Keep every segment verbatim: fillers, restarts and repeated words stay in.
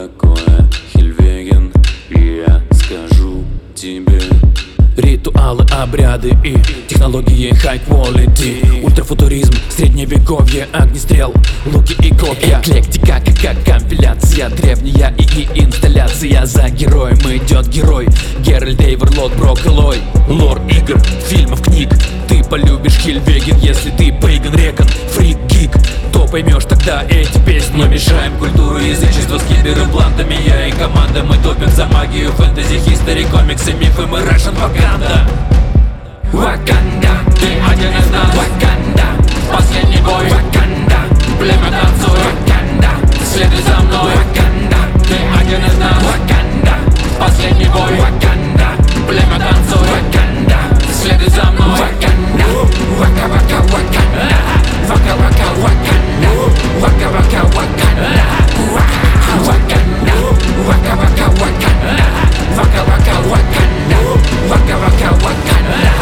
такое Хельвеген, и я скажу тебе. Ритуалы, обряды и технологии high quality. Ультрафутуризм, средневековье, огнестрел, луки и копья. Эклектика, как компиляция, древняя и, и инсталляция. За героем идет герой, Геральт, Эйверлот, Брок, Элой. Лор игр, фильмов, книг. Ты полюбишь Хельвеген, если ты пейган, рекон, фрик, гик. То поймешь тогда эти песни. Мы мешаем культуру язычества с киберимплантами. Я и команда, мы топим за магию, фэнтези, хистори, комиксы, мифы, мы Russian Ваканда. Ваканда, ты один из нас. Ваканда, последний бой. Ваканда, племя танцуй. Ваканда, следуй за мной. Ваканда, ты один из нас. Ваканда, последний бой. Ваканда, племя танцуй. Ваканда, следуй за мной. Ваканда, вака вака ваканда. Вака вака ваканда. Вака вака ваканда. Ваканда, вака вака ваканда. Вака вака ваканда. Вака вака ваканда.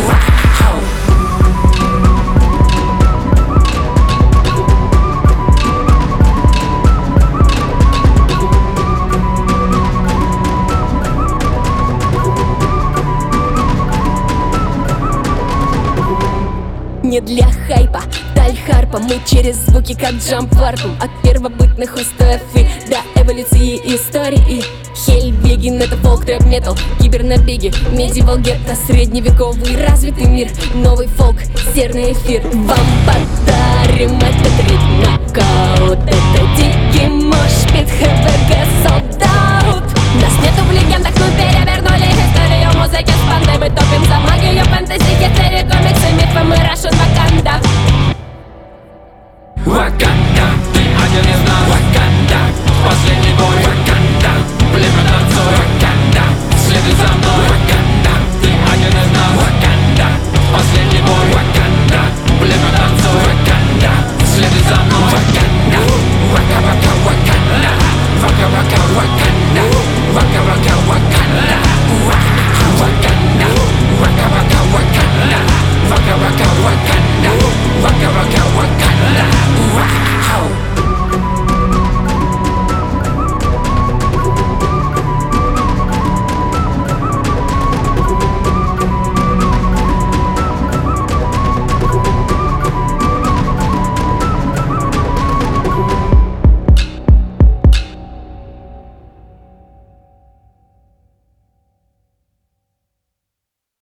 Не для хайпа, даль харпа. Мы через звуки как джамп варпом. От первобытных устоев и до эволюции истории. Хельвеген — это фолк, трэп, метал, кибернабеги, медивал, гетто, средневековый развитый мир. Новый фолк, серный эфир. Вам подарим этот ритм на